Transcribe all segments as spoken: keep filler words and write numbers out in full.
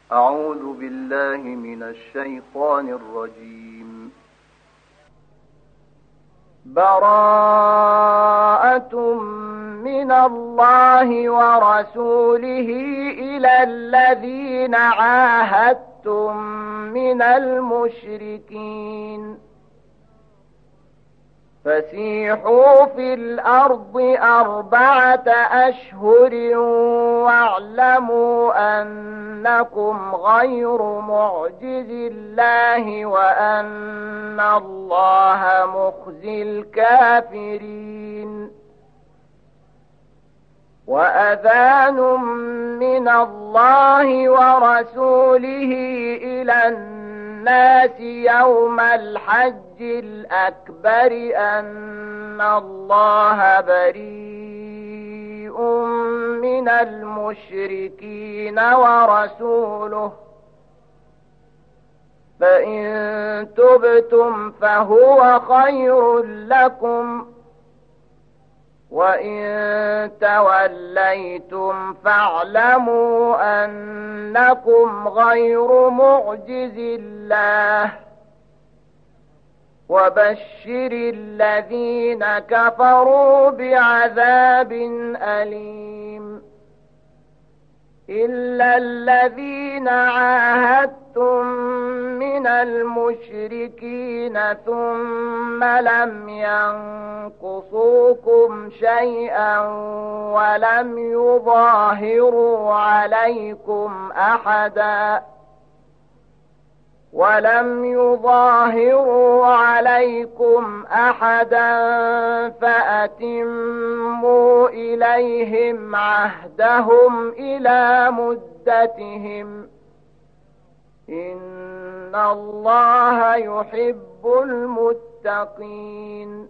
أعوذ بالله من الشيطان الرجيم. براءة من الله ورسوله إلى الذين عاهدتم من المشركين فسيحوا في الأرض أربعة أشهر واعلموا أنكم غير معجز الله وأن الله مخزي الكافرين. وأذان من الله ورسوله إلى الناس يوم الحج الأكبر أن الله بريء من المشركين ورسوله فإن تبتم فهو خير لكم وإن توليتم فاعلموا أنكم غير معجز الله وبشر الذين كفروا بعذاب أليم. إلا الذين عاهدتم من المشركين ثم لم ينقصوكم شيئا ولم يظاهروا عليكم أحدا ولم يظاهروا عليكم أحدا فأتموا إليهم عهدهم إلى مدتهم إن الله يحب المتقين.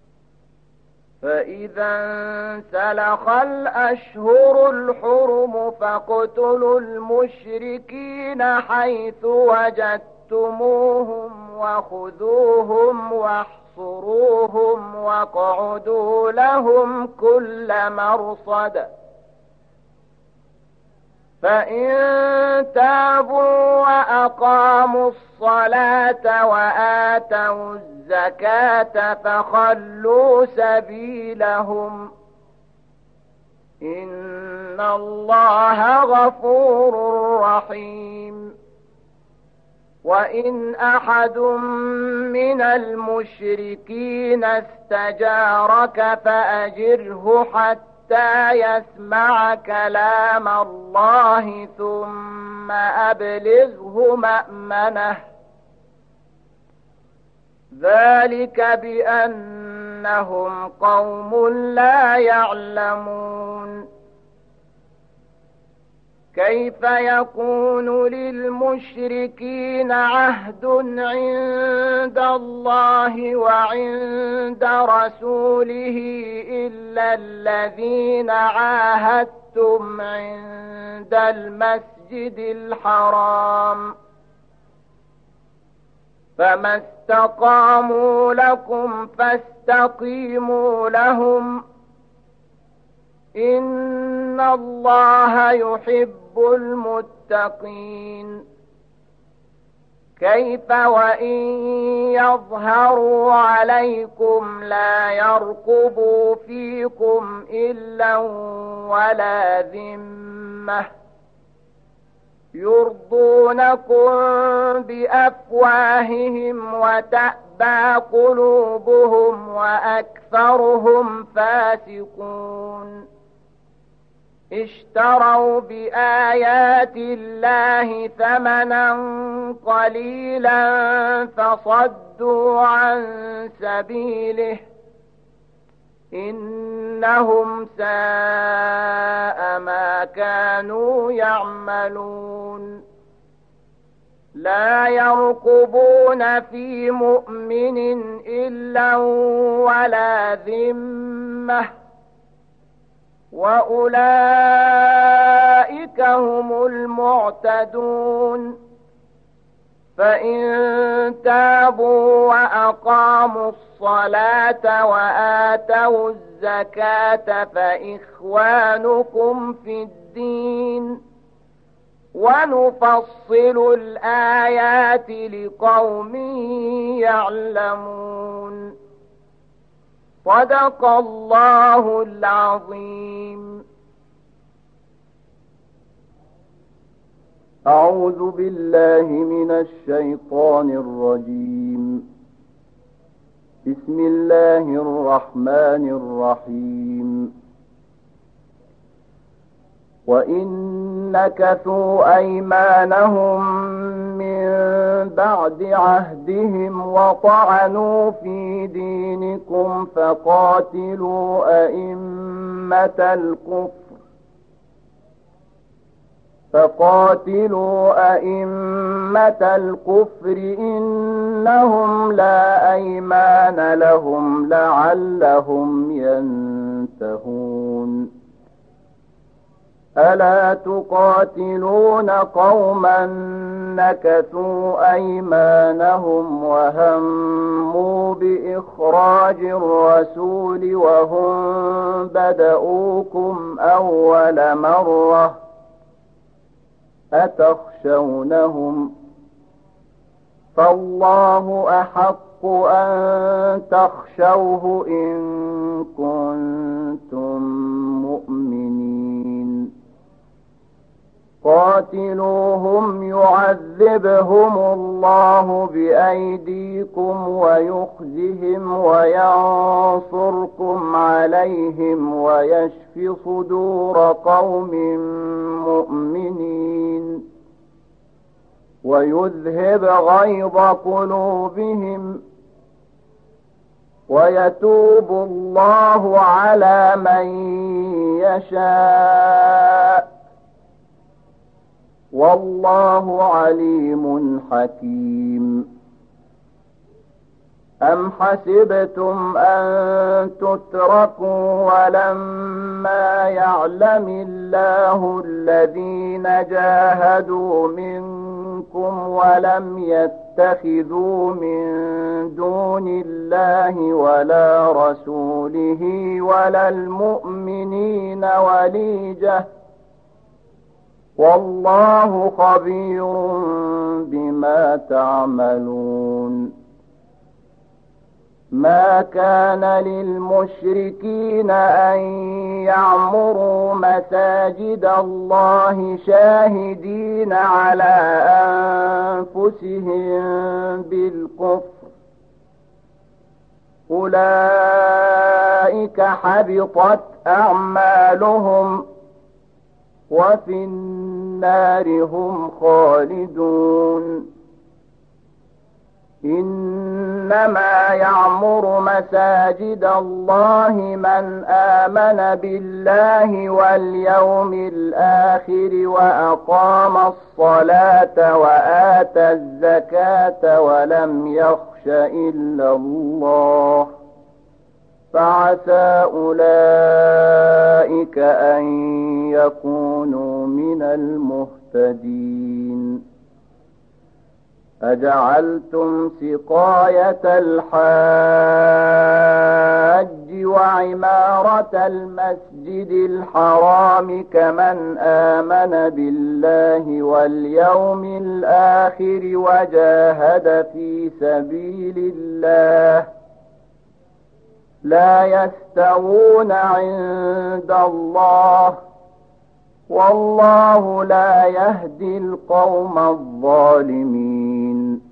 فإذا انسلخ الأشهر الحرم فاقتلوا المشركين حيث وجدتموهم وخذوهم واحصروهم واقعدوا لهم كل مرصد فإن تابوا وأقاموا الصلاة وآتوا الزكاة فخلوا سبيلهم إن الله غفور رحيم. وإن أحد من المشركين استجارك فأجره حتى يسمع كلام الله ثم أبلغه مأمنه ذلك بأنهم قوم لا يعلمون. كيف يكون للمشركين عهد عند الله وعند رسوله إلا الذين عاهدتم عند المسجد الحرام فما استقاموا لكم فاستقيموا لهم إن الله يحب المتقين. كيف وإن يظهروا عليكم لا يرقبوا فيكم إلا ولا ذمة يرضونكم بأفواههم وتأبى قلوبهم وأكثرهم فاسقون. اشتروا بآيات الله ثمنا قليلا فصدوا عن سبيله إنهم ساء ما كانوا يعملون. لا يرقبون في مؤمن إلا ولا ذمة وأولئك هم المعتدون. فإن تابوا وأقاموا الصلاة وآتوا الزكاة فإخوانكم في الدين ونفصل الآيات لقوم يعلمون. صدق الله العظيم. أعوذ بالله من الشيطان الرجيم. بسم الله الرحمن الرحيم. وإن نكثوا أيمانهم من بعد عهدهم وطعنوا في دينكم فقاتلوا أئمة الكفر فقاتلوا أئمة الكفر إنهم لا أيمان لهم لعلهم ينتهون. ألا تقاتلون قوما نكثوا أيمانهم وهموا بإخراج الرسول وهم بدؤوكم أول مرة أتخشونهم فالله أحق أن تخشوه إن كنتم مؤمنين. قاتلوهم يعذبهم الله بأيديكم ويخزهم وينصركم عليهم ويشف صدور قوم مؤمنين ويذهب غيظ قلوبهم ويتوب الله على من يشاء والله عليم حكيم. أم حسبتم أن تتركوا ولما يعلم الله الذين جاهدوا منكم ولم يتخذوا من دون الله ولا رسوله ولا المؤمنين وليجة والله خبير بما تعملون. ما كان للمشركين أن يعمروا مساجد الله شاهدين على أنفسهم بالكفر أولئك حبطت أعمالهم وفي النار هم خالدون. إنما يعمر مساجد الله من آمن بالله واليوم الآخر وأقام الصلاة وآتى الزكاة ولم يخش إلا الله فعسى أولئك أن يكونوا من المهتدين. أجعلتم سقاية الحاج وعمارة المسجد الحرام كمن آمن بالله واليوم الآخر وجاهد في سبيل الله لا يستوون عند الله والله لا يهدي القوم الظالمين.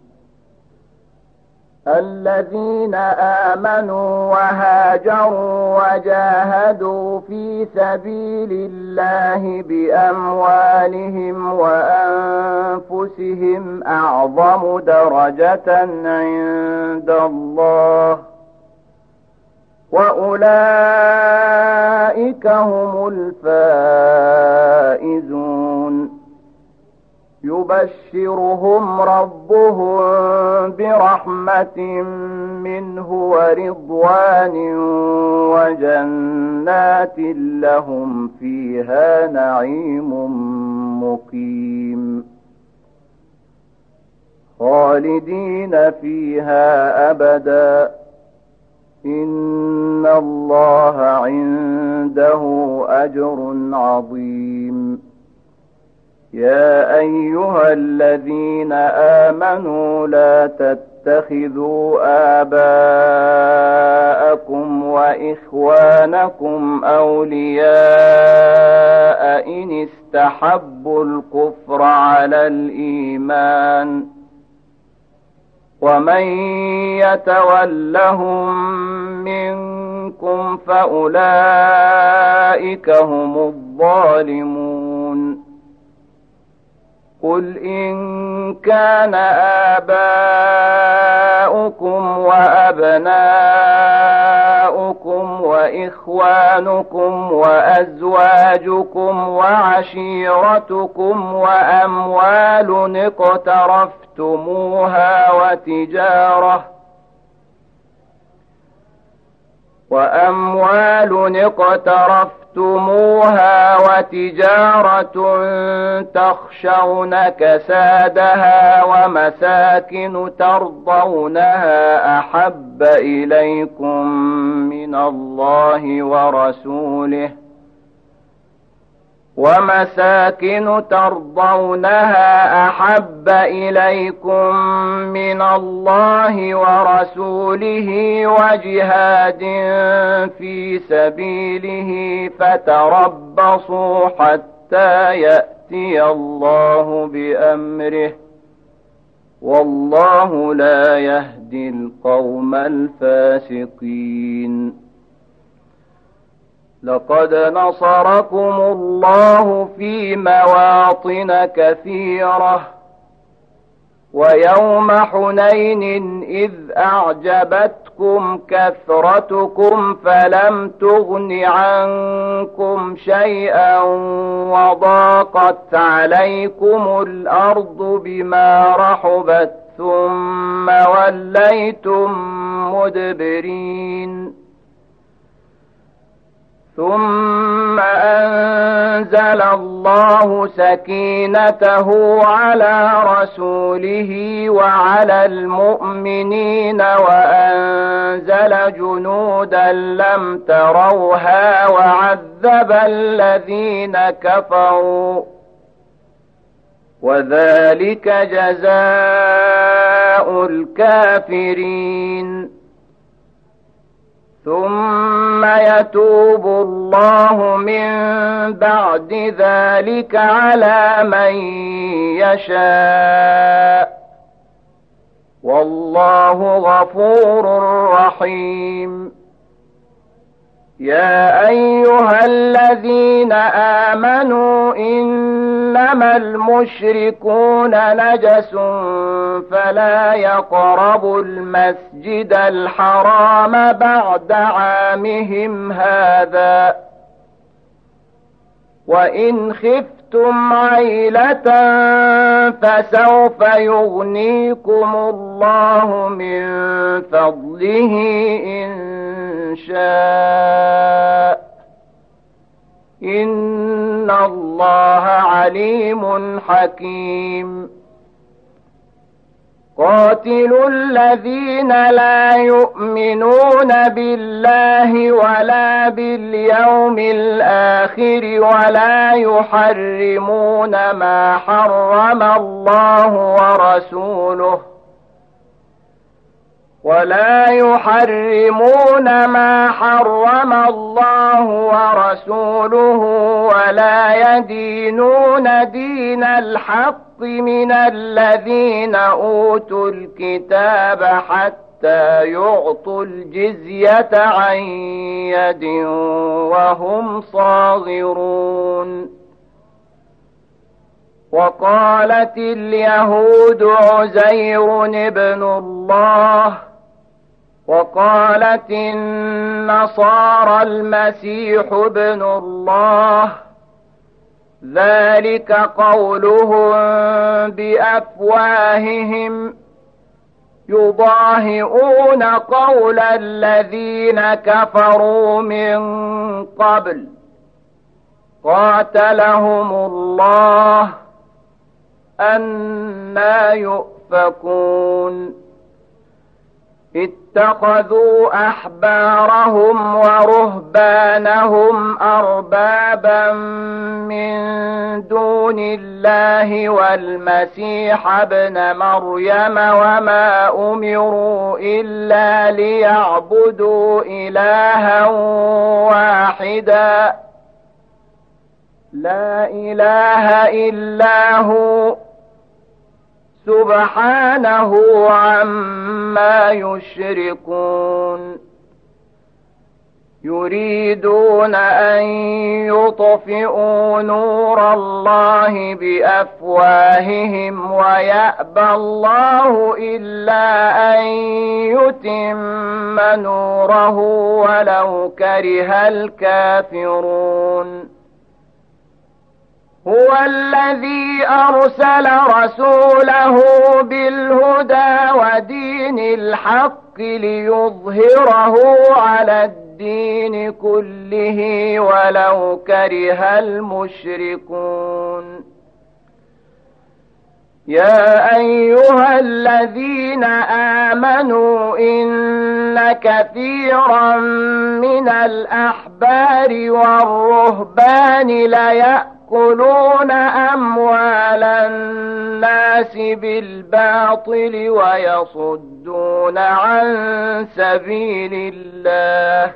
الذين آمنوا وهاجروا وجاهدوا في سبيل الله بأموالهم وأنفسهم أعظم درجة عند الله وأولئك هم الفائزون. يبشرهم ربهم برحمة منه ورضوان وجنات لهم فيها نعيم مقيم خالدين فيها أبدا إن الله عنده أجر عظيم. يا أيها الذين آمنوا لا تتخذوا آباءكم وإخوانكم أولياء إن استحبوا الكفر على الإيمان ومن يتولهم منكم فأولئك هم الظالمون قل إن كان آباؤكم وأبناؤكم وإخوانكم وأزواجكم وعشيرتكم وأموال اقترفتموها وتجارة وأموال اقترفتموها وتجارة تخشون كسادها ومساكن ترضونها أحب إليكم من الله ورسوله ومساكن ترضونها أحب إليكم من الله ورسوله وجهاد في سبيله فتربصوا حتى يأتي الله بأمره والله لا يهدي القوم الفاسقين لقد نصركم الله في مواطن كثيرة ويوم حنين إذ أعجبتكم كثرتكم فلم تغن عنكم شيئا وضاقت عليكم الأرض بما رحبت ثم وليتم مدبرين ثم أنزل الله سكينته على رسوله وعلى المؤمنين وأنزل جنودا لم تروها وعذب الذين كفروا وذلك جزاء الكافرين ثم يتوب الله من بعد ذلك على من يشاء والله غفور رحيم يا أيها الذين آمنوا إنما المشركون نجس فلا يقربوا المسجد الحرام بعد عامهم هذا وإن خفتم عيلة فسوف يغنيكم الله من فضله إن شاء إن الله عليم حكيم قاتلوا الذين لا يؤمنون بالله ولا باليوم الآخر ولا يحرمون ما حرم الله ورسوله ولا يحرمون ما حرم الله ورسوله ولا يدينون دين الحق من الذين أوتوا الكتاب حتى يعطوا الجزية عن يد وهم صاغرون وقالت اليهود عزير ابن الله وقالت النصارى المسيح ابن الله ذلك قولهم بأفواههم يضاهئون قول الذين كفروا من قبل قاتلهم الله أنى يؤفكون اتخذوا أحبارهم ورهبانهم أربابا من دون الله والمسيح ابن مريم وما أمروا إلا ليعبدوا إلها واحدا لا إله إلا هو سبحانه عما يشركون يريدون أن يطفئوا نور الله بأفواههم ويأبى الله إلا أن يتم نوره ولو كره الكافرون هو الذي أرسل رسوله بالهدى ودين الحق ليظهره على الدين كله ولو كره المشركون يا أيها الذين آمنوا إن كثيرا من الأحبار والرهبان ليأكلون يأكلون أموال الناس بالباطل ويصدون عن سبيل الله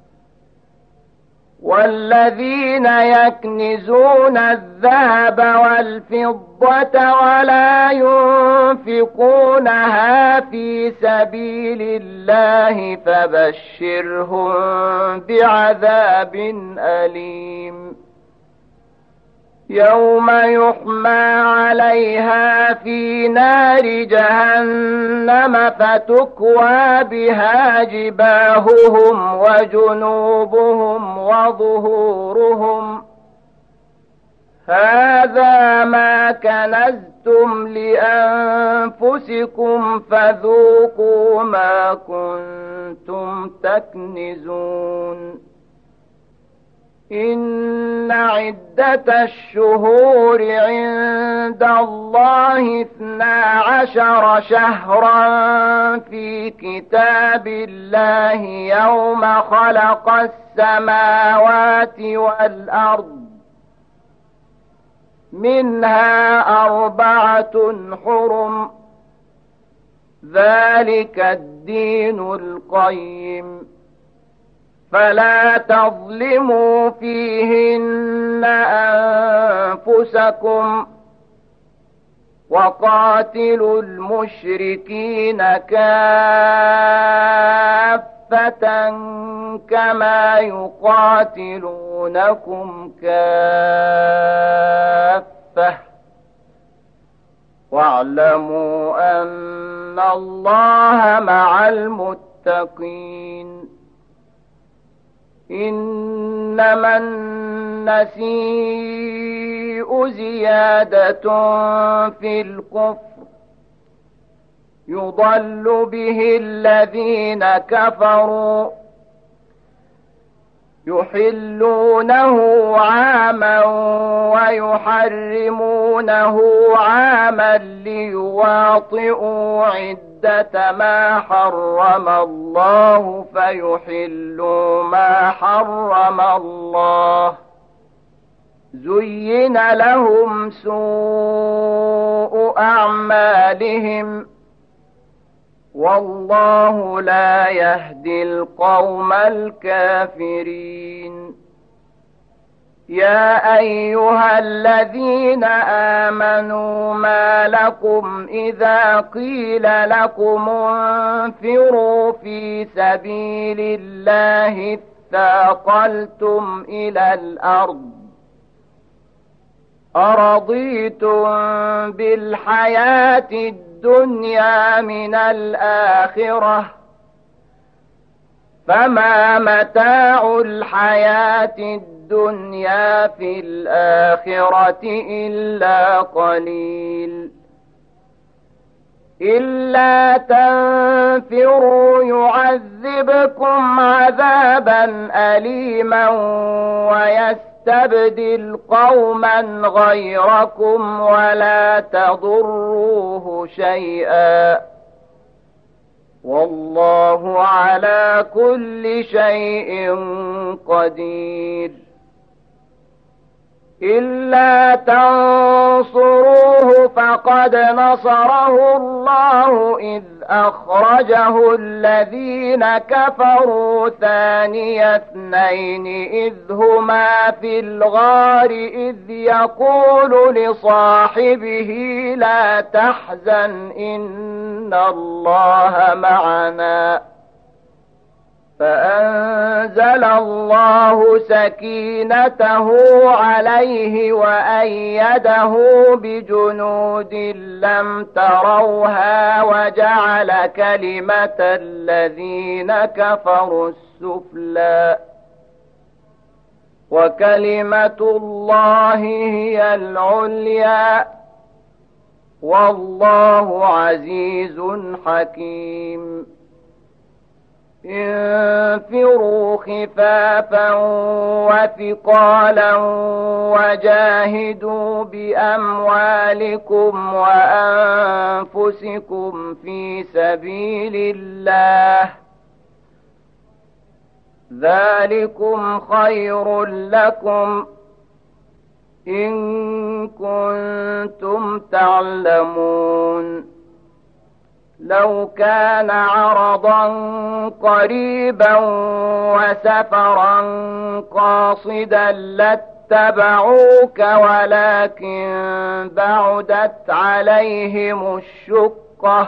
والذين يكنزون الذهب والفضة ولا ينفقونها في سبيل الله فبشرهم بعذاب أليم يوم يحمى عليها في نار جهنم فتكوى بها جباههم وجنوبهم وظهورهم هذا ما كنزتم لأنفسكم فذوقوا ما كنتم تكنزون إن عدة الشهور عند الله اثنا عشر شهرا في كتاب الله يوم خلق السماوات والأرض منها أربعة حرم ذلك الدين القيم فلا تظلموا فيهن أنفسكم وقاتلوا المشركين كافة كما يقاتلونكم كافة واعلموا أن الله مع المتقين إنما النسيء زيادة في الكفر يضل به الذين كفروا يحلونه عاما ويحرمونه عاما ليواطئوا عدة ما حرم الله فيحلوا ما حرم الله زين لهم سوء أعمالهم والله لا يهدي القوم الكافرين يا أيها الذين آمنوا ما لكم إذا قيل لكم انفروا في سبيل الله اثاقلتم إلى الأرض أرضيتم بالحياة الدنيا من الآخرة فما متاع الحياة الدنيا في الآخرة إلا قليل إلا تنفروا يعذبكم عذابا أليما ويستبدل قوما غيركم ولا تضروه شيئا والله على كل شيء قدير. إلا تنصروه فقد نصره الله إذ أخرجه الذين كفروا ثاني اثنين إذ هما في الغار إذ يقول لصاحبه لا تحزن إن الله معنا فأنزل الله سكينته عليه وأيده بجنود لم تروها وجعل كلمة الذين كفروا السفلى وكلمة الله هي العليا والله عزيز حكيم. انفروا خفافا وثقالا وجاهدوا بأموالكم وأنفسكم في سبيل الله ذلكم خير لكم إن كنتم تعلمون. لو كان عرضا قريبا وسفرا قاصدا لاتبعوك ولكن بعدت عليهم الشقة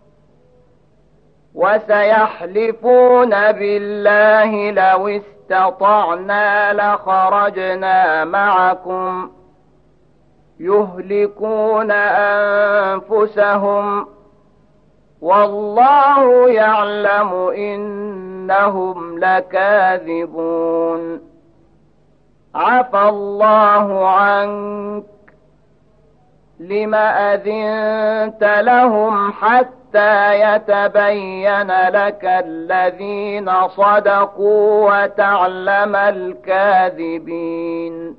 وسيحلفون بالله لو استطعنا لخرجنا معكم يهلكون أنفسهم والله يعلم إنهم لكاذبون. عفى الله عنك لم أذنت لهم حتى يتبين لك الذين صدقوا وتعلم الكاذبين.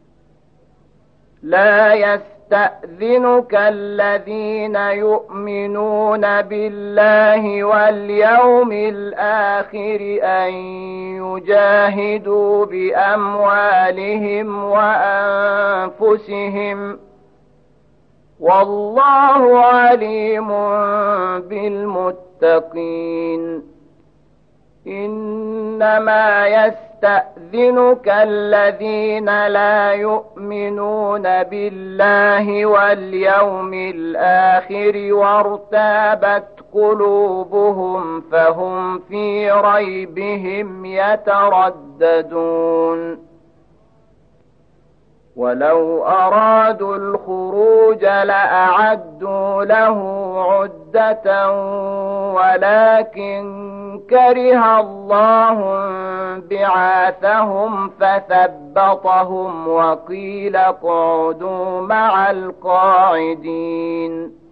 لا يستطيعون يستأذنك الذين يؤمنون بالله واليوم الآخر أن يجاهدوا بأموالهم وأنفسهم والله عليم بالمتقين. إنما يستأذنك الذين لا يؤمنون بالله واليوم الآخر وارتابت قلوبهم فهم في ريبهم يترددون. ولو أرادوا الخروج لأعدوا له عدة ولكن كره الله بعاثهم فثبطهم وقيل اقعدوا مع القاعدين.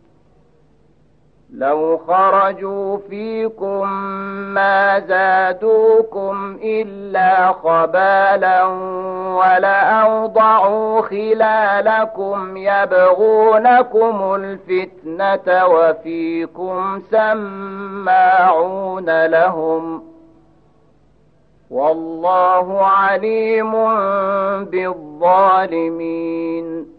لو خرجوا فيكم ما زادوكم إلا خبالا ولأوضعوا خلالكم يبغونكم الفتنة وفيكم سماعون لهم والله عليم بالظالمين.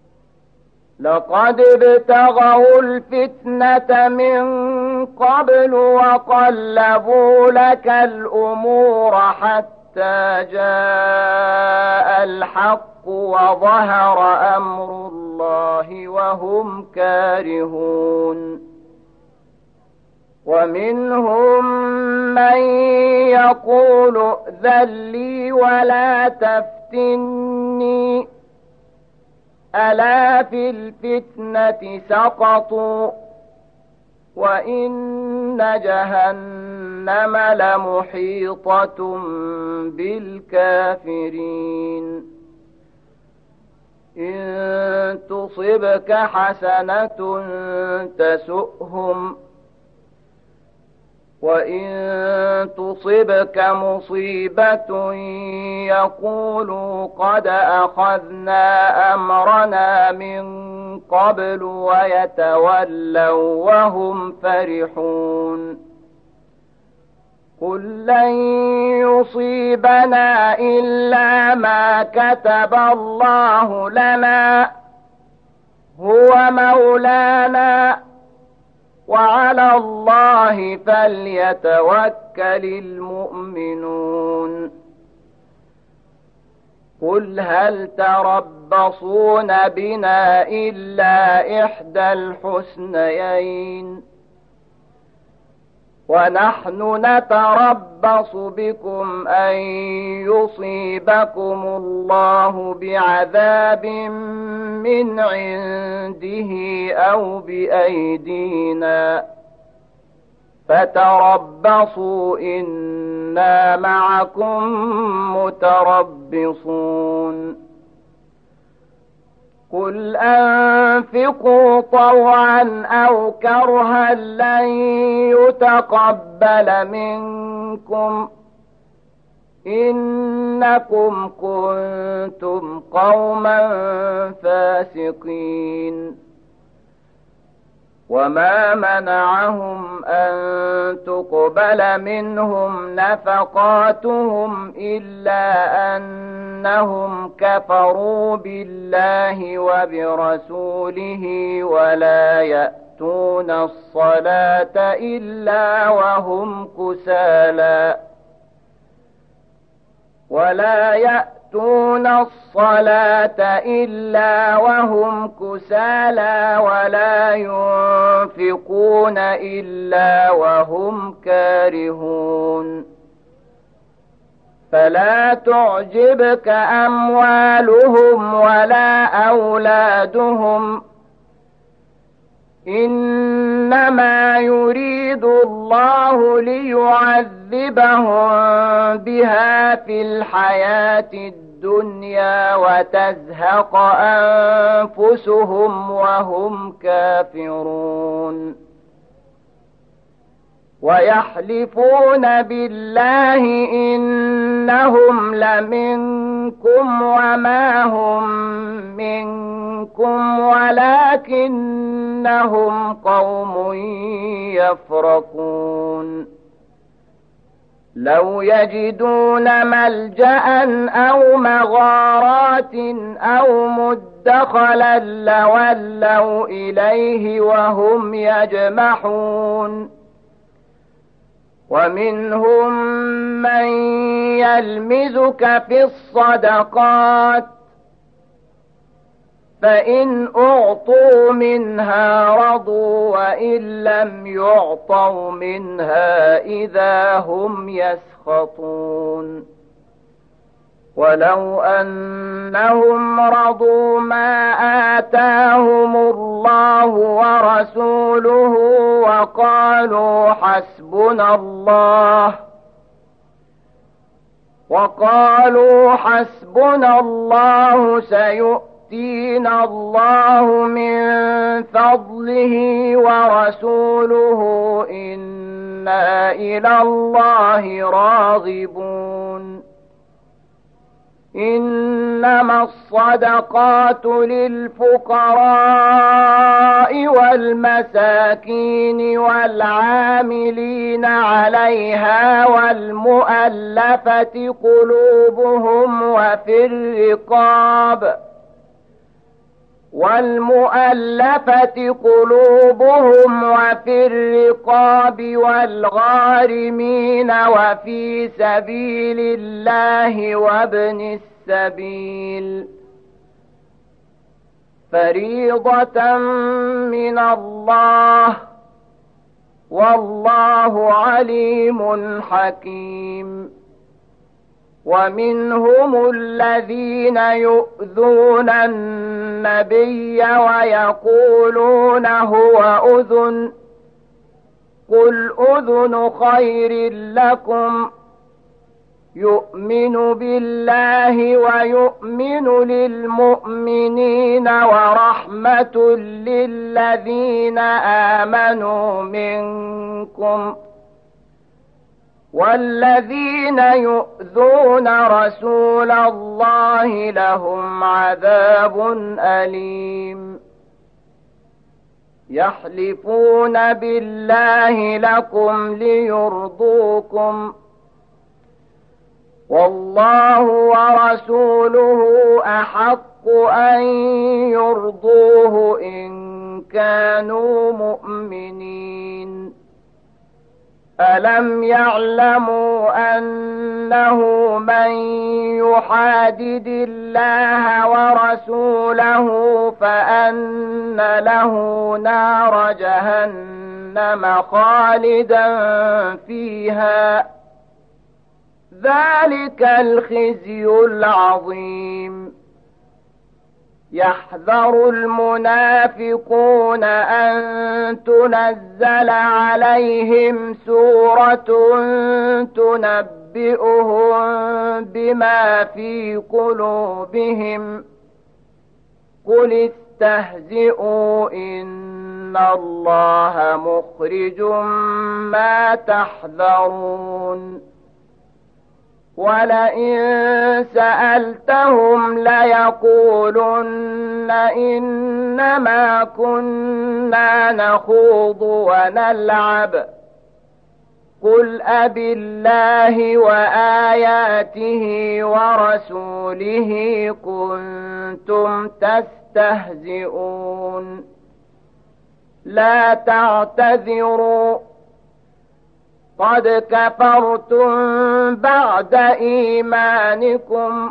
لقد ابتغوا الفتنة من قبل وقلبوا لك الأمور حتى جاء الحق وظهر أمر الله وهم كارهون. ومنهم من يقول ائذن لي ولا تفتني ألا في الفتنة سقطوا وإن جهنم لمحيطة بالكافرين. إن تصبك حسنة تسؤهم وإن تصبك مصيبة يقولوا قد أخذنا أمرنا من قبل ويتولوا وهم فرحون قل لن يصيبنا إلا ما كتب الله لنا هو مولانا وعلى الله فليتوكل المؤمنون قل هل تربصون بنا إلا إحدى الحسنيين ونحن نتربص بكم أن يصيبكم الله بعذاب من عنده أو بأيدينا فتربصوا إنا معكم متربصون قل أنفقوا طوعا أو كرها لن يتقبل منكم إنكم كنتم قوما فاسقين وما منعهم أن تقبل منهم نفقاتهم إلا أنهم كفروا بالله وبرسوله ولا يأتون الصلاة إلا وهم كسالى ولا يأتون الصلاة إلا وهم كسالى ولا ينفقون إلا وهم كارهون فلا تعجبك أموالهم ولا أولادهم إنما يريد الله ليعذبهم بها في الحياة الدنيا وتزهق أنفسهم وهم كافرون ويحلفون بالله إنهم لمنكم وما هم منكم ولكنهم قوم يفرقون لو يجدون ملجأ أو مغارات أو مدخلا لولوا إليه وهم يجمحون ومنهم من يلمزك في الصدقات فإن أعطوا منها رضوا وإن لم يعطوا منها إذا هم يسخطون ولو أنهم رضوا ما آتاهم الله ورسوله وقالوا حسبنا الله وقالوا حسبنا الله سيؤتينا الله من فضله ورسوله إنا إلى الله راغبون إنما الصدقات للفقراء والمساكين والعاملين عليها والمؤلفة قلوبهم وفي الرقاب والمؤلفة قلوبهم وفي الرقاب والغارمين وفي سبيل الله وابن السبيل فريضة من الله والله عليم حكيم ومنهم الذين يؤذون النبي ويقولون هو أذن قل أذن خير لكم يؤمن بالله ويؤمن للمؤمنين ورحمة للذين آمنوا منكم والذين يؤذون رسول الله لهم عذاب أليم يحلفون بالله لكم ليرضوكم والله ورسوله أحق أن يرضوه إن كانوا مؤمنين ألم يعلموا أنه من يحادد الله ورسوله فأن له نار جهنم خالدا فيها ذلك الخزي العظيم يحذر المنافقون أن تنزل عليهم سورة تنبئهم بما في قلوبهم قل استهزئوا إن الله مخرج ما تحذرون ولئن سألتهم ليقولن إنما كنا نخوض ونلعب قل أبالله وآياته ورسوله كنتم تستهزئون لا تعتذروا قد كفرتم بعد إيمانكم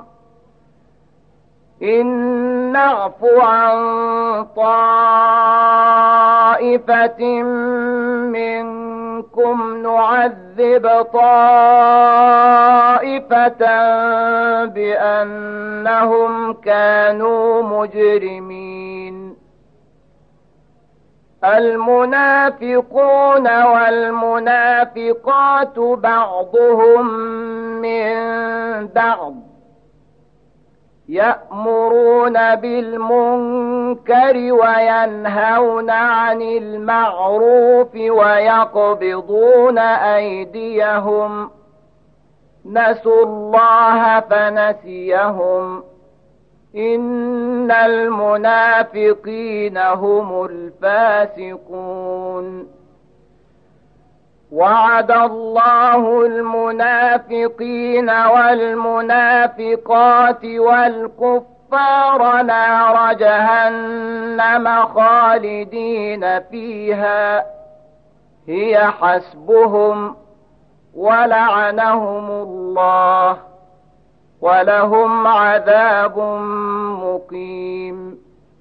إن نعف عن طائفة منكم نعذب طائفة بأنهم كانوا مجرمين المنافقون والمنافقات بعضهم من بعض يأمرون بالمنكر وينهون عن المعروف ويقبضون أيديهم نسوا الله فنسيهم إن المنافقين هم الفاسقون وعد الله المنافقين والمنافقات والكفار نار جهنم خالدين فيها هي حسبهم ولعنهم الله ولهم عذاب مقيم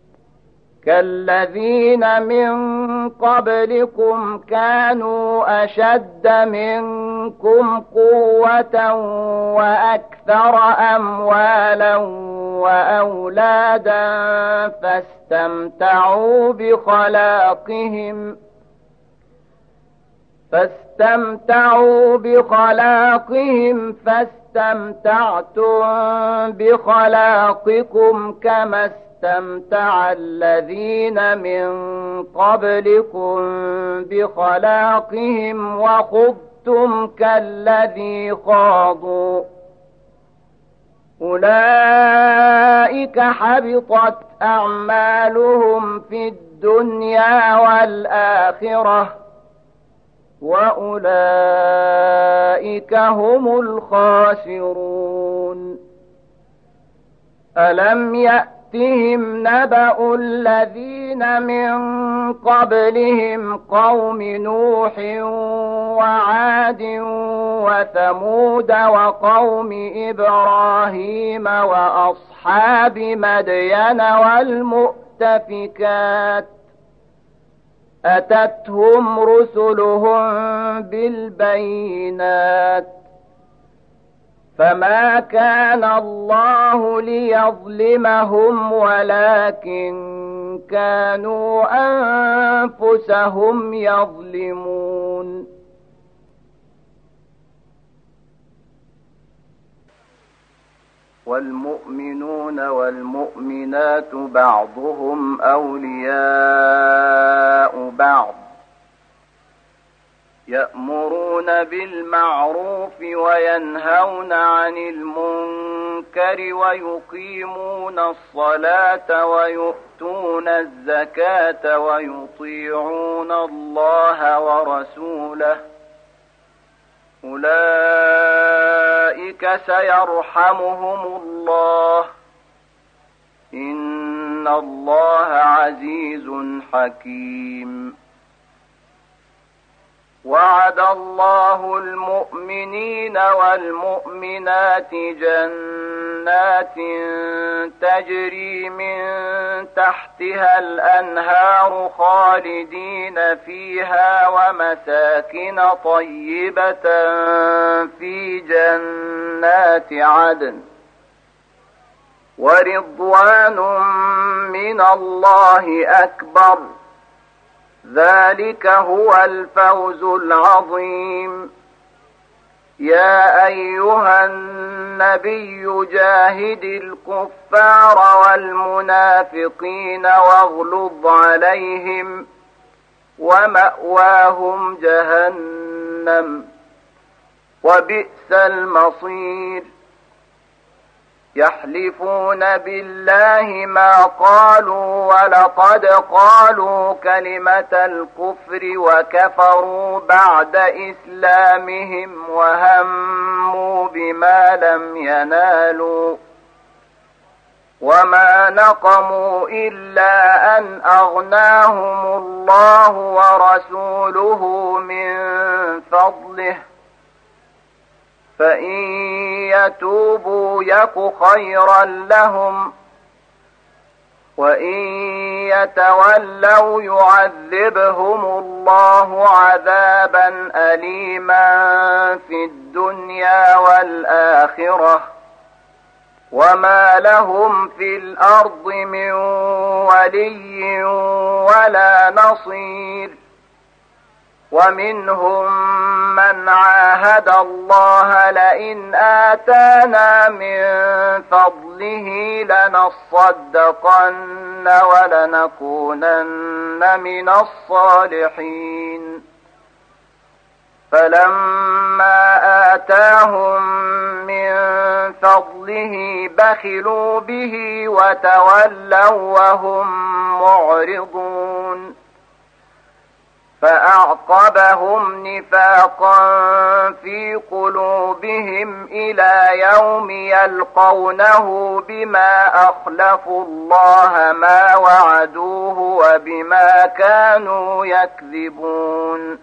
كالذين من قبلكم كانوا أشد منكم قوة وأكثر أموالا وأولادا فاستمتعوا بخلاقهم فاستمتعوا بخلاقهم فاستمتعتم بخلاقكم كما استمتع الذين من قبلكم بخلاقهم وخضتم كالذي خاضوا أولئك حبطت أعمالهم في الدنيا والآخرة وأولئك هم الخاسرون ألم يأتهم نبأ الذين من قبلهم قوم نوح وعاد وثمود وقوم إبراهيم وأصحاب مدين والمؤتفكات أتتهم رسلهم بالبينات فما كان الله ليظلمهم ولكن كانوا أنفسهم يظلمون والمؤمنون والمؤمنات بعضهم أولياء بعض يأمرون بالمعروف وينهون عن المنكر ويقيمون الصلاة ويؤتون الزكاة ويطيعون الله ورسوله أولئك سيرحمهم الله إن الله عزيز حكيم. وعد الله المؤمنين والمؤمنات جنات تجري من تحتها الأنهار خالدين فيها ومساكن طيبة في جنات عدن ورضوان من الله أكبر ذلك هو الفوز العظيم. يا أيها النبي جاهد الكفار والمنافقين واغلظ عليهم ومأواهم جهنم وبئس المصير. يحلفون بالله ما قالوا ولقد قالوا كلمة الكفر وكفروا بعد إسلامهم وهموا بما لم ينالوا وما نقموا إلا أن أغناهم الله ورسوله من فضله فإن يتوبوا يك خيرا لهم وإن يتولوا يعذبهم الله عذابا أليما في الدنيا والآخرة وما لهم في الأرض من ولي ولا نصير. ومنهم من عاهد الله لئن آتانا من فضله لنصدقن ولنكونن من الصالحين. فلما آتاهم من فضله بخلوا به وتولوا وهم معرضون. فأعقبهم نفاقا في قلوبهم إلى يوم يلقونه بما أخلفوا الله ما وعدوه وبما كانوا يكذبون.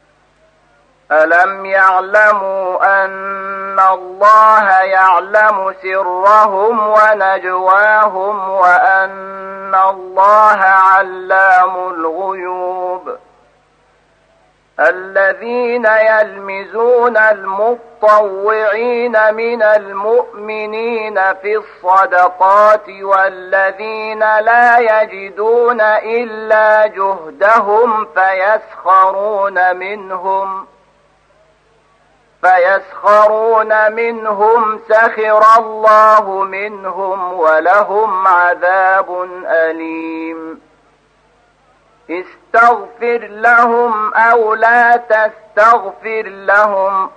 ألم يعلموا أن الله يعلم سرهم ونجواهم وأن الله علام الغيوب. الذين يلمزون المطوعين من المؤمنين في الصدقات والذين لا يجدون إلا جهدهم فيسخرون منهم فيسخرون منهم سخر الله منهم ولهم عذاب أليم. استغفر لهم أو لا تستغفر لهم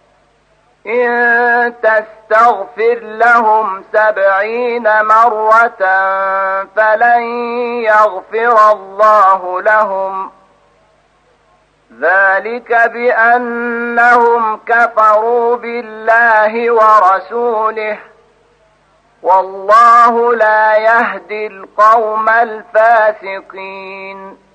إن تستغفر لهم سبعين مرة فلن يغفر الله لهم ذلك بأنهم كفروا بالله ورسوله والله لا يهدي القوم الفاسقين.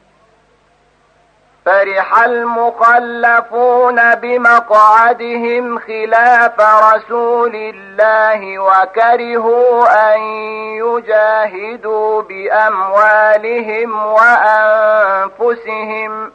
فرح المخلفون بمقعدهم خلاف رسول الله وكرهوا أن يجاهدوا بأموالهم وأنفسهم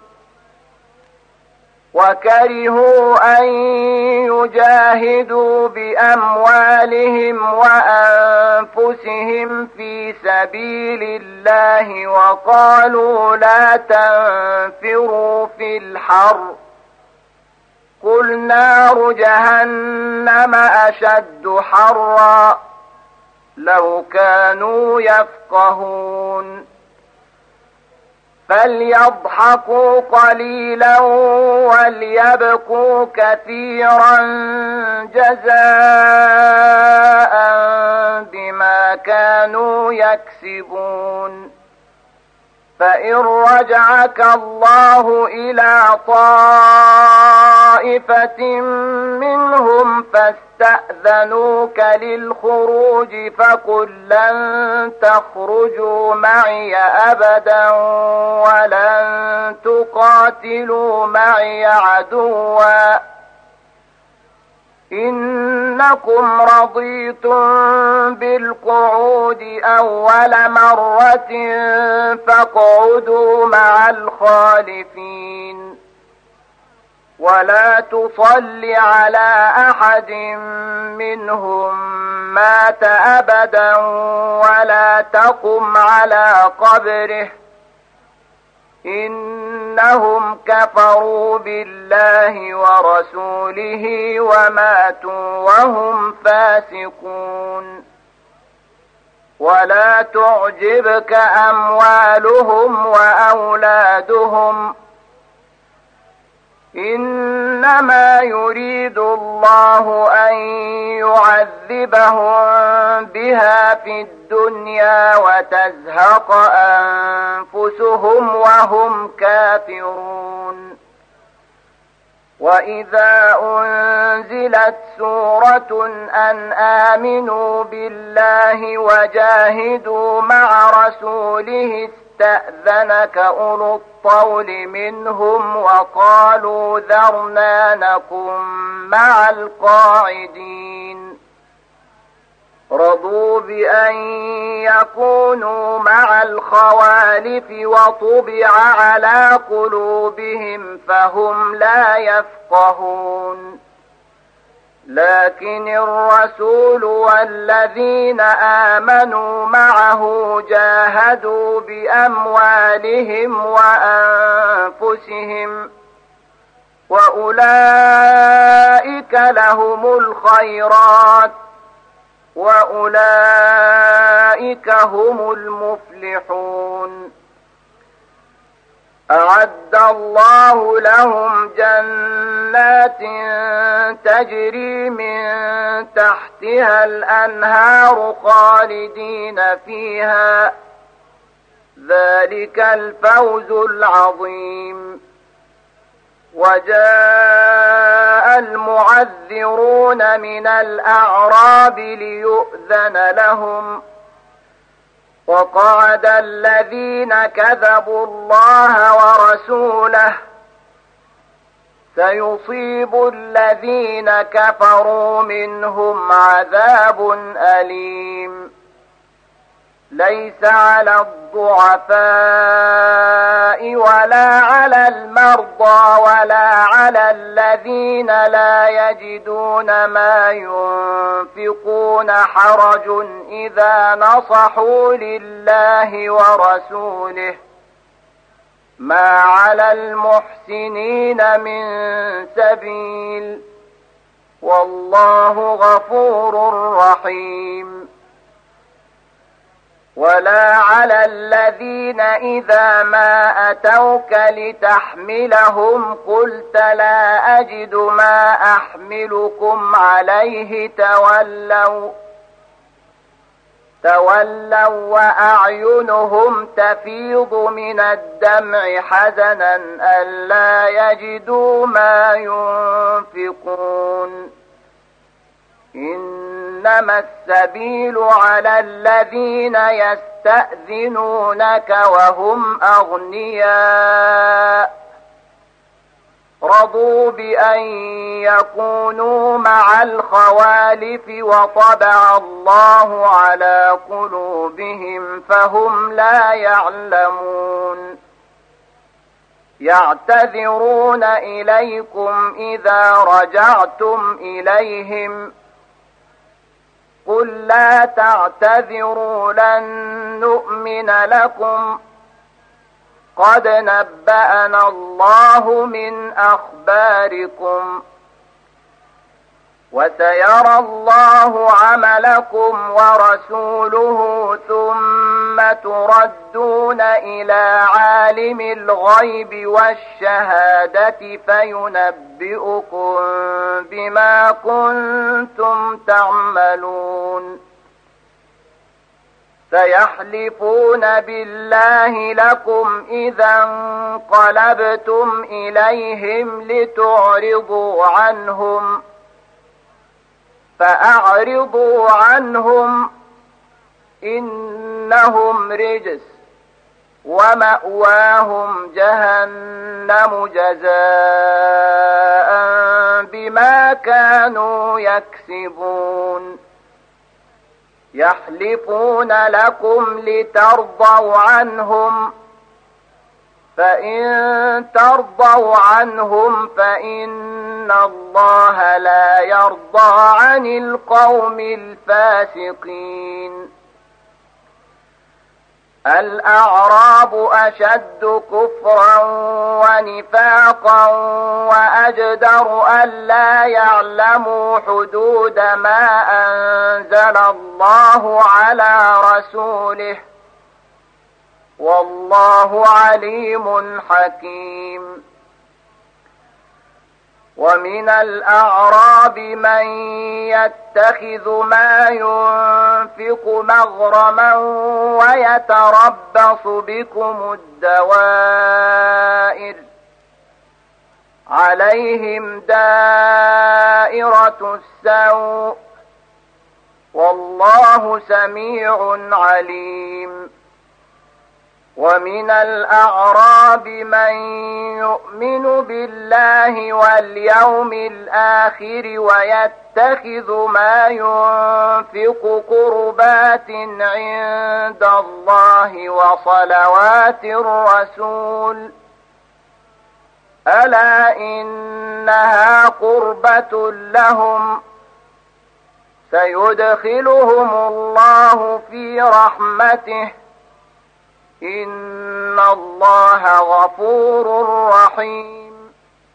وكرهوا أن يجاهدوا بأموالهم وأنفسهم في سبيل الله وقالوا لا تنفروا في الحر قل نار جهنم أشد حرا لو كانوا يفقهون. فليضحكوا قليلا وليبكوا كثيرا جزاء بما كانوا يكسبون. فإن رجعك الله إلى طائفة منهم فاستأذنوك للخروج فقل لن تخرجوا معي أبدا ولن تقاتلوا معي عدوا إنكم رضيتم بالقعود أول مرة فاقعدوا مع الخالفين. ولا تصل على أحد منهم مات أبدا ولا تقم على قبره إنهم كفروا بالله ورسوله وماتوا وهم فاسقون. ولا تعجبك أموالهم وأولادهم إنما يريد الله أن يعذبهم بها في الدنيا وتزهق أنفسهم وهم كافرون. وإذا أنزلت سورة أن آمنوا بالله وجاهدوا مع رسوله استأذنك أولو الطول منهم وقالوا ذرنا نكن مع القاعدين. رضوا بأن يكونوا مع الخوالف وطبع على قلوبهم فهم لا يفقهون. لكن الرسول والذين آمنوا معه جاهدوا بأموالهم وأنفسهم وأولئك لهم الخيرات وأولئك هم المفلحون. أعد الله لهم جنات تجري من تحتها الأنهار خالدين فيها ذلك الفوز العظيم. وجاء المعذرون من الأعراب ليؤذن لهم وقعد الذين كذبوا الله ورسوله سيصيب الذين كفروا منهم عذاب أليم. ليس على الضعفاء ولا على المرضى ولا على الذين لا يجدون ما ينفقون حرج إذا نصحوا لله ورسوله ما على المحسنين من سبيل والله غفور رحيم. ولا على الذين إذا ما أتوك لتحملهم قلت لا أجد ما أحملكم عليه تولوا تولوا وأعينهم تفيض من الدمع حزنا ألا يجدوا ما ينفقون. إنما السبيل على الذين يستأذنونك وهم أغنياء رضوا بأن يكونوا مع الخوالف وطبع الله على قلوبهم فهم لا يعلمون. يعتذرون إليكم إذا رجعتم إليهم قل لا تعتذروا لن نؤمن لكم قد نبأنا الله من أخباركم وسيرى الله عملكم ورسوله ثم تردون إلى عالم الغيب والشهادة فينبئكم بما كنتم تعملون سيحلفون بالله لكم إذا انقلبتم إليهم لتعرضوا عنهم فأعرضوا عنهم إنهم رجس ومأواهم جهنم جزاء بما كانوا يكسبون يحلفون لكم لترضوا عنهم فإن ترضوا عنهم فإن الله لا يرضى عن القوم الفاسقين الأعراب أشد كفرا ونفاقا وأجدر ألا يعلموا حدود ما أنزل الله على رسوله والله عليم حكيم ومن الأعراب من يتخذ ما ينفق مغرما ويتربص بكم الدوائر عليهم دائرة السوء والله سميع عليم ومن الأعراب من يؤمن بالله واليوم الآخر ويتخذ ما ينفق قربات عند الله وصلوات الرسول ألا إنها قربة لهم سيدخلهم الله في رحمته إن الله غفور رحيم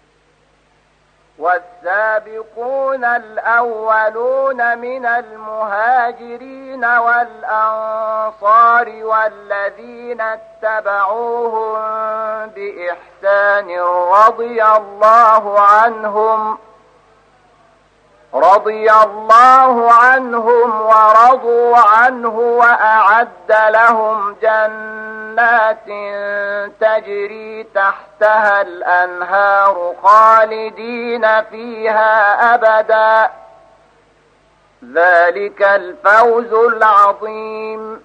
والسابقون الأولون من المهاجرين والأنصار والذين اتبعوهم بإحسان رضي الله عنهم رضي الله عنهم ورضوا عنه وأعد لهم جنات تجري تحتها الأنهار خالدين فيها أبدا ذلك الفوز العظيم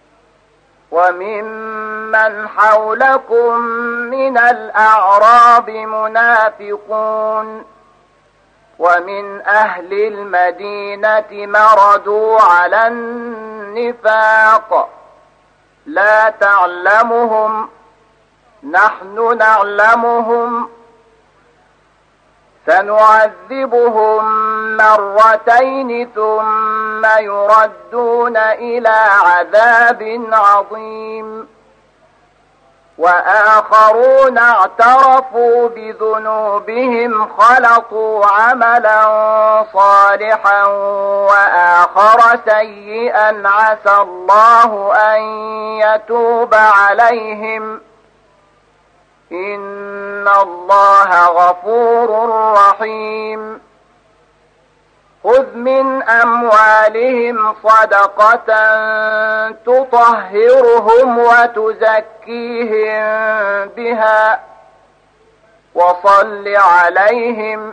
وممن حولكم من الأعراب منافقون ومن أهل المدينة مردوا على النفاق لا تعلمهم نحن نعلمهم سنعذبهم مرتين ثم يردون إلى عذاب عظيم وآخرون اعترفوا بذنوبهم خلطوا عملا صالحا وآخر سيئا عسى الله أن يتوب عليهم إن الله غفور رحيم خذ من أموالهم صدقة تطهرهم وتزكيهم بها وصل عليهم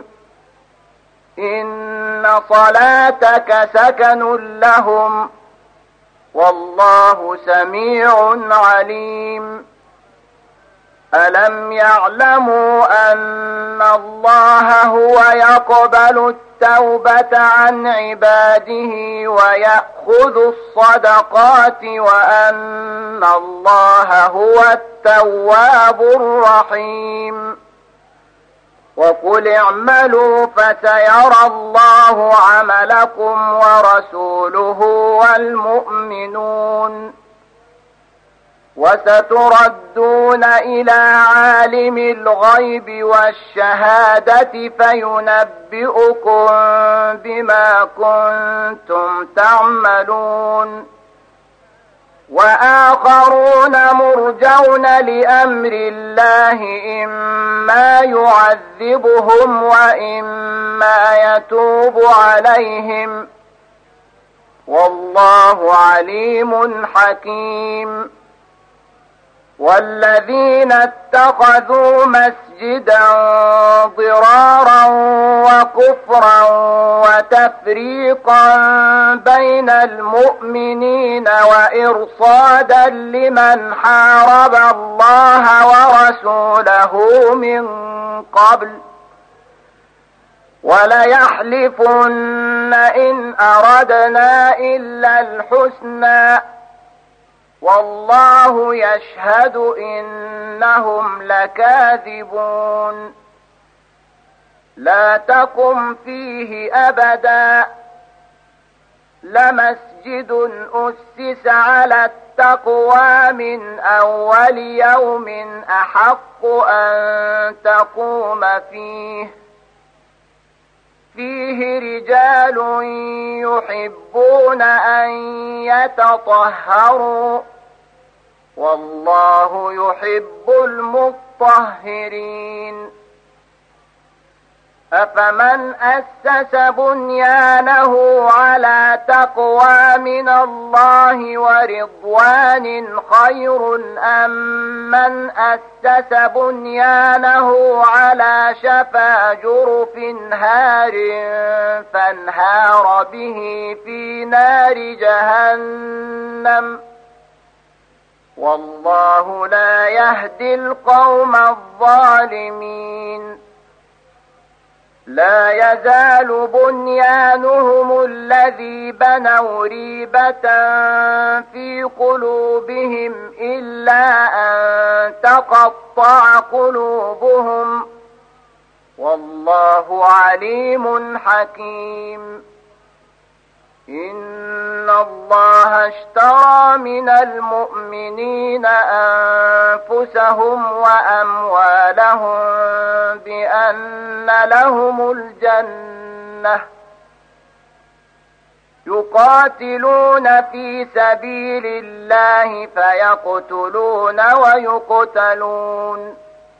إن صلاتك سكن لهم والله سميع عليم ألم يعلموا أن الله هو يقبل التوبة عن عباده ويأخذ الصدقات وأن الله هو التواب الرحيم وقل اعملوا فسيرى الله عملكم ورسوله والمؤمنون وستردون إلى عالم الغيب والشهادة فينبئكم بما كنتم تعملون وآخرون مرجون لأمر الله إما يعذبهم وإما يتوب عليهم والله عليم حكيم والذين اتخذوا مسجدا ضرارا وكفرا وتفريقا بين المؤمنين وإرصادا لمن حارب الله ورسوله من قبل وليحلفن إن أردنا إلا الحسنى والله يشهد إنهم لكاذبون لا تقم فيه أبدا لمسجد أسس على التقوى من أول يوم أحق أن تقوم فيه فيه رجال يحبون أن يتطهروا والله يحب المطهرين أفمن أسس بنيانه على تقوى من الله ورضوان خير أم من أسس بنيانه على شفا جرف هار فانهار به في نار جهنم والله لا يهدي القوم الظالمين لا يزال بنيانهم الذي بنوا ريبة في قلوبهم إلا أن تقطع قلوبهم والله عليم حكيم إن الله اشترى من المؤمنين أنفسهم وأموالهم بأن لهم الجنة يقاتلون في سبيل الله فيقتلون ويقتلون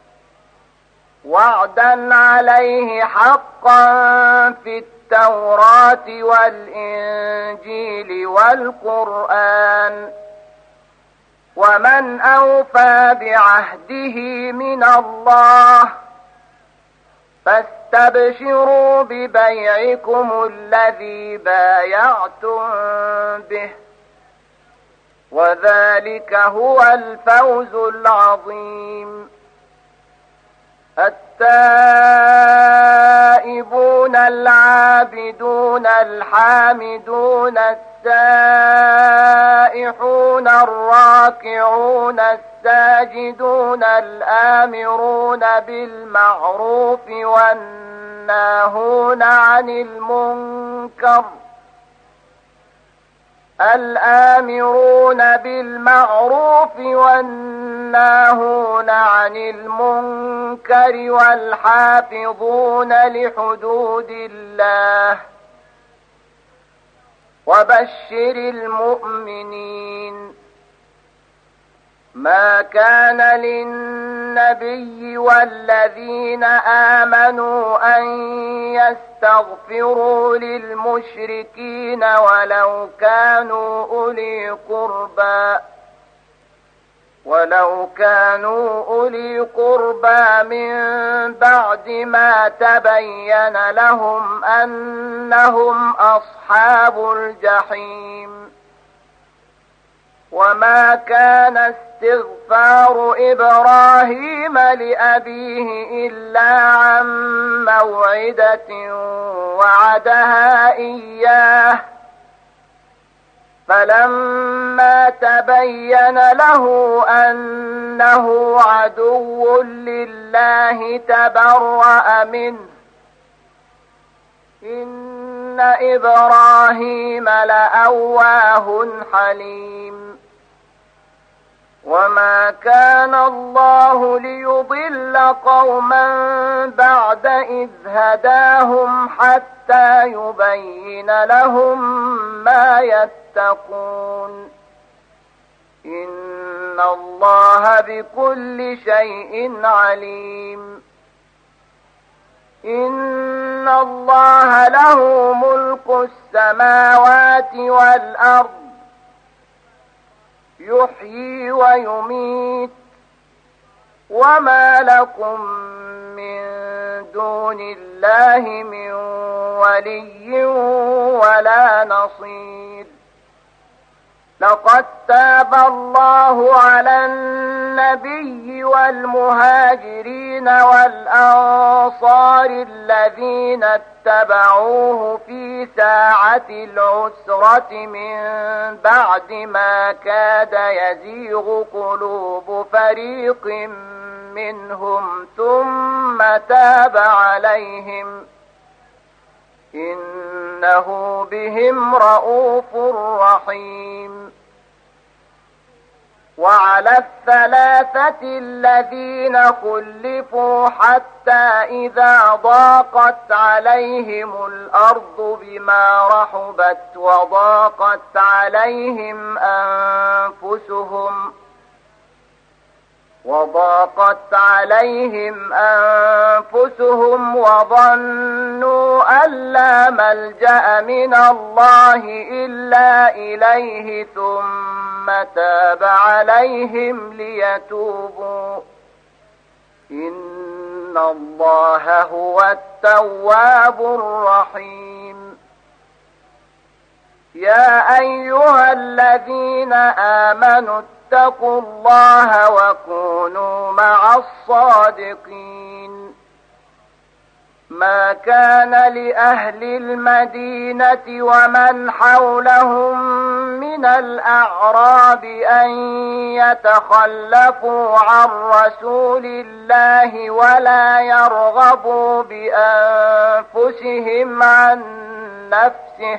وعدا عليه حقا في التوراة والإنجيل والقرآن ومن أوفى بعهده من الله فاستبشروا ببيعكم الذي بايعتم به وذلك هو الفوز العظيم التائبون العابدون الحامدون السائحون الراكعون الساجدون الآمرون بالمعروف والناهون عن المنكر الآمرون بالمعروف والناهون عن المنكر والحافظون لحدود الله وبشر المؤمنين ما كان للنبي والذين آمنوا أن يستغفروا للمشركين ولو كانوا أولي قربى ولو كانوا أولي قربى من بعد ما تبين لهم أنهم أصحاب الجحيم وما كان استغفار إبراهيم لأبيه إلا عن موعدة وعدها إياه فلما تبين له أنه عدو لله تبرأ منه إن إبراهيم لأواه حليم وما كان الله ليضل قوما بعد إذ هداهم حتى يبين لهم ما يتقون إن الله بكل شيء عليم إن الله له ملك السماوات والأرض يحيي ويميت وما لكم من دون الله من ولي ولا نصير لقد تاب الله على النبي والمهاجرين والأنصار الذين اتبعوه في ساعة العسرة من بعد ما كاد يزيغ قلوب فريق منهم ثم تاب عليهم إنه بهم رءوف رحيم وعلى الثلاثة الذين خلفوا حتى إذا ضاقت عليهم الأرض بما رحبت وضاقت عليهم أنفسهم وضاقت عليهم أنفسهم وظنوا أن لا ملجأ من الله إلا إليه ثم تاب عليهم ليتوبوا إن الله هو التواب الرحيم يا أيها الذين آمنوا اتقوا الله وكونوا مع الصادقين ما كان لأهل المدينة ومن حولهم من الأعراب أن يتخلفوا عن رسول الله ولا يرغبوا بأنفسهم عن نفسه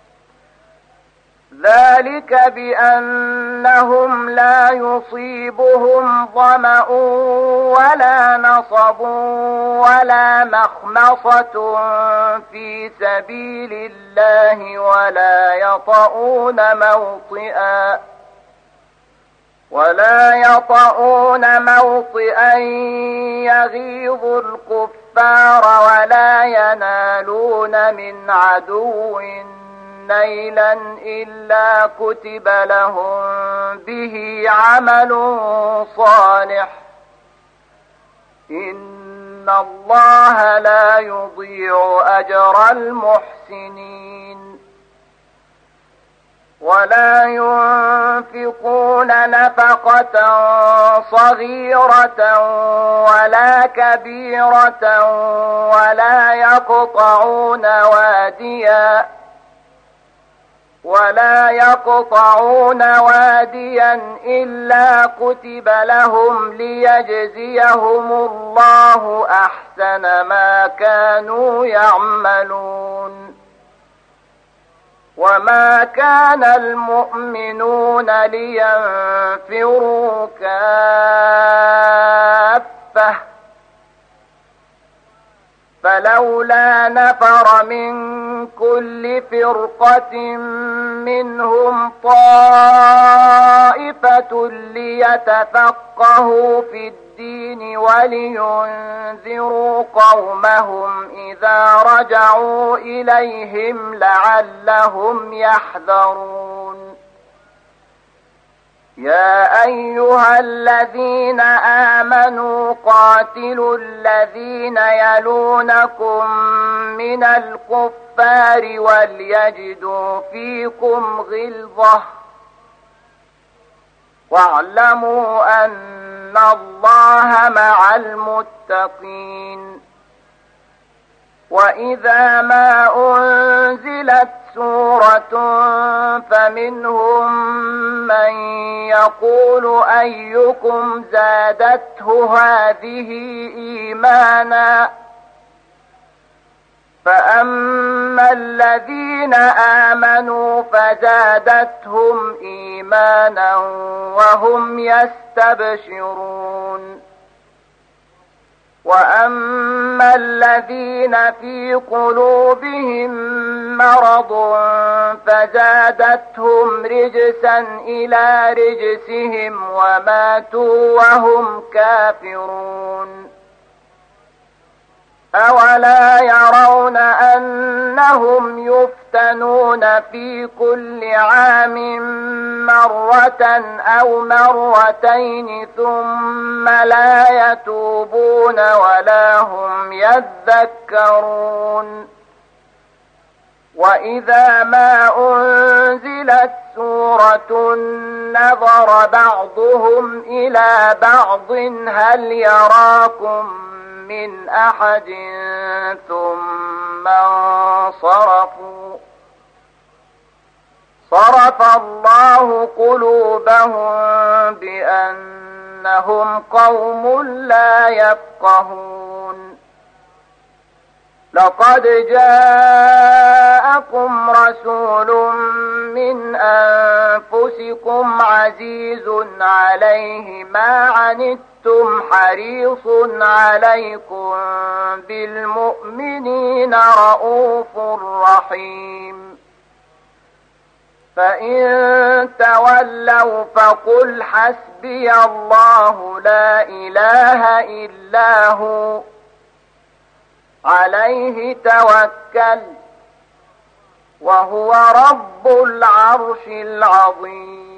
ذلك بأنهم لا يصيبهم ظمأ ولا نصب ولا مخمصة في سبيل الله ولا يطؤون موطئا ولا يطؤون موطئا يغيظ الكفار ولا ينالون من عدو نيلا إلا كتب لهم به عمل صالح إن الله لا يضيع أجر المحسنين ولا ينفقون نفقة صغيرة ولا كبيرة ولا يقطعون واديا ولا يقطعون واديا إلا كتب لهم ليجزيهم الله أحسن ما كانوا يعملون وما كان المؤمنون لينفروا كافة فلولا نفر من كل فرقة منهم طائفة ليتفقهوا في الدين ولينذروا قومهم إذا رجعوا إليهم لعلهم يحذرون يا أيها الذين آمنوا قاتلوا الذين يلونكم من الكفار وليجدوا فيكم غلظة واعلموا أن الله مع المتقين وإذا ما أنزلت سورة فمنهم من يقول أيكم زادته هذه إيمانا فأما الذين آمنوا فزادتهم إيمانا وهم يستبشرون وأما الذين في قلوبهم مرض فزادتهم رجسا إلى رجسهم وماتوا وهم كافرون أولا يرون أنهم يفتنون في كل عام مرة أو مرتين ثم لا يتوبون ولا هم يذكرون وإذا ما أنزلت سورة نظر بعضهم إلى بعض هل يراكم من أحد ثم انصرفوا صرف الله قلوبهم بأنهم قوم لا يفقهون لقد جاءكم رسول من أنفسكم عزيز عليه ما عنتم حريص عليكم بالمؤمنين رؤوف رحيم فإن تولوا فقل حسبي الله لا إله إلا هو عليه توكل وهو رب العرش العظيم.